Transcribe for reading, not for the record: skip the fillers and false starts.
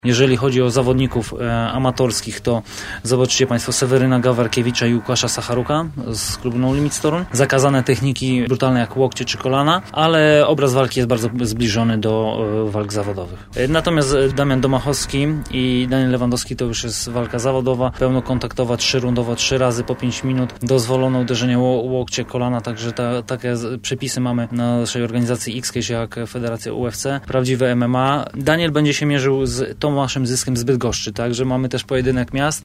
Jeżeli chodzi o zawodników amatorskich, to zobaczycie Państwo Seweryna Gawarkiewicza i Łukasza Sacharuka z klubu No Limits Toruń. Zakazane techniki brutalne jak łokcie czy kolana, ale obraz walki jest bardzo zbliżony do walk zawodowych. Natomiast Damian Domachowski i Daniel Lewandowski to już jest walka zawodowa, pełnokontaktowa, 3-rundowa, 3 razy po 5 minut, dozwolono uderzenie łokcie, kolana, także takie przepisy mamy na naszej organizacji X-Cage jak Federacja UFC. Prawdziwe MMA. Daniel będzie się mierzył z Tomaszem Zyskiem z Bydgoszczy, także mamy też pojedynek miast.